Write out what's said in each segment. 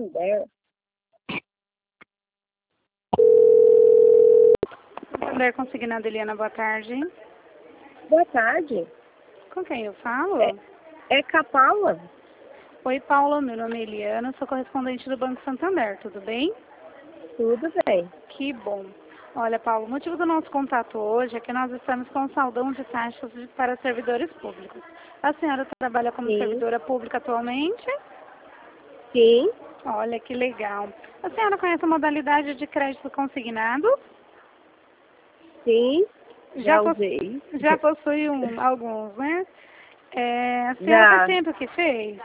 Santander. Santander Consignado, Eliana, boa tarde. Boa tarde. Com quem eu falo? É com a Paula? Oi, Paula, meu nome é Eliana, sou correspondente do Banco Santander, tudo bem? Tudo bem. Que bom. Olha, Paulo, o motivo do nosso contato hoje é que nós estamos com um saldão de taxas para servidores públicos. A senhora trabalha como Sim. servidora pública atualmente? Sim. Olha, que legal. A senhora conhece a modalidade de crédito consignado? Sim. Já Já usei. já possui alguns, né? A senhora faz Já. tempo que fez?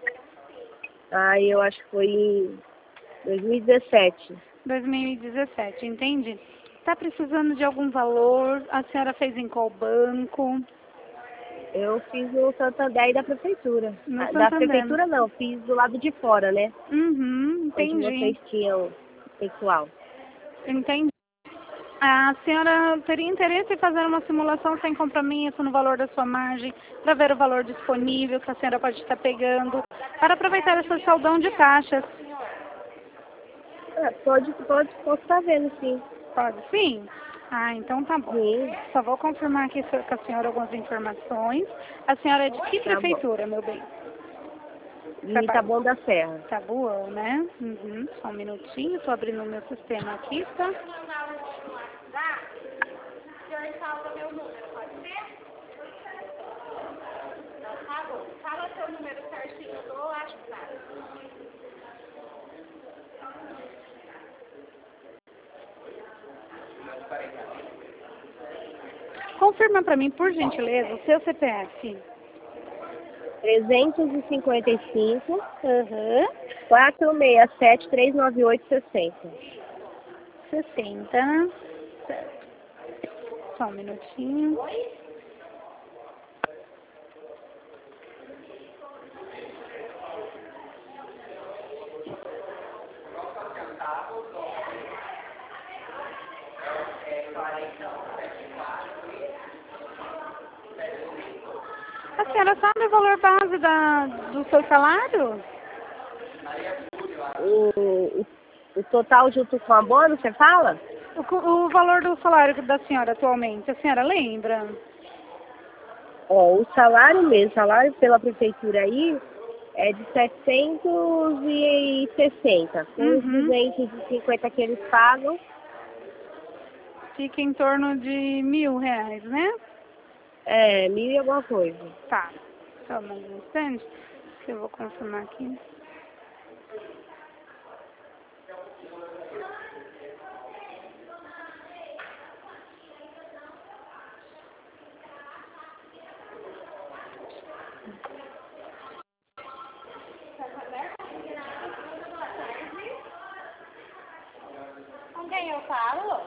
Eu acho que foi em 2017. 2017, entendi. Está precisando de algum valor? A senhora fez em qual banco? Eu fiz no Santander e da prefeitura. No Da Santander. prefeitura não, fiz do lado de fora, né? Uhum, Onde entendi. vocês tinham pessoal. Entendi. A senhora teria interesse em fazer uma simulação sem compromisso no valor da sua margem, para ver o valor disponível que a senhora pode estar pegando, para aproveitar esse saldão de taxas? Posso estar vendo, sim. Pode sim? Então tá bom. Sim, Só vou confirmar aqui com a senhora algumas informações. A senhora é de que tá bom. prefeitura, meu bem? E Taboão da Serra. Tabuão, né? Uhum. Só um minutinho, estou abrindo o meu sistema aqui, tá? Confirma para mim, por gentileza, o seu CPF. 355 Aham. 467 398 60. 60. Certo. Só um minutinho. A senhora sabe o valor base do seu salário? O total junto com a bônus, você fala? O valor do salário da senhora atualmente, a senhora lembra? O salário mesmo, salário pela prefeitura aí é de 760. Com os Uhum. 250 que eles pagam, Fica em torno de R$ 1.000, né? 1.000 e alguma coisa. Tá. Só mais um instante, que eu vou confirmar aqui. Com quem eu falo?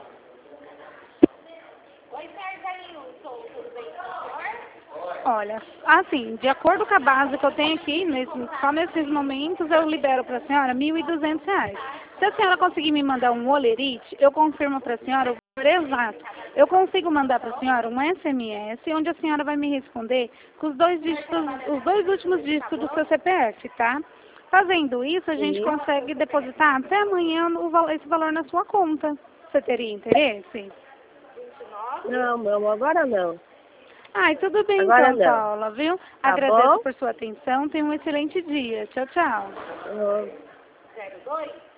Oi, Serginho, tudo bem com o senhor? Olha, assim, de acordo com a base que eu tenho aqui, só nesses momentos eu libero para a senhora R$ 1.200. Se a senhora conseguir me mandar um olerite, eu confirmo para a senhora o valor exato. Eu consigo mandar para a senhora um SMS, onde a senhora vai me responder com os dois últimos dígitos do seu CPF, tá? Fazendo isso, a gente Sim. consegue depositar até amanhã esse valor na sua conta. Você teria interesse? Não, agora não. Tudo bem Agora então, não. Paula, viu? Tá Agradeço bom? por sua atenção. Tenha um excelente dia. Tchau, tchau. Uhum.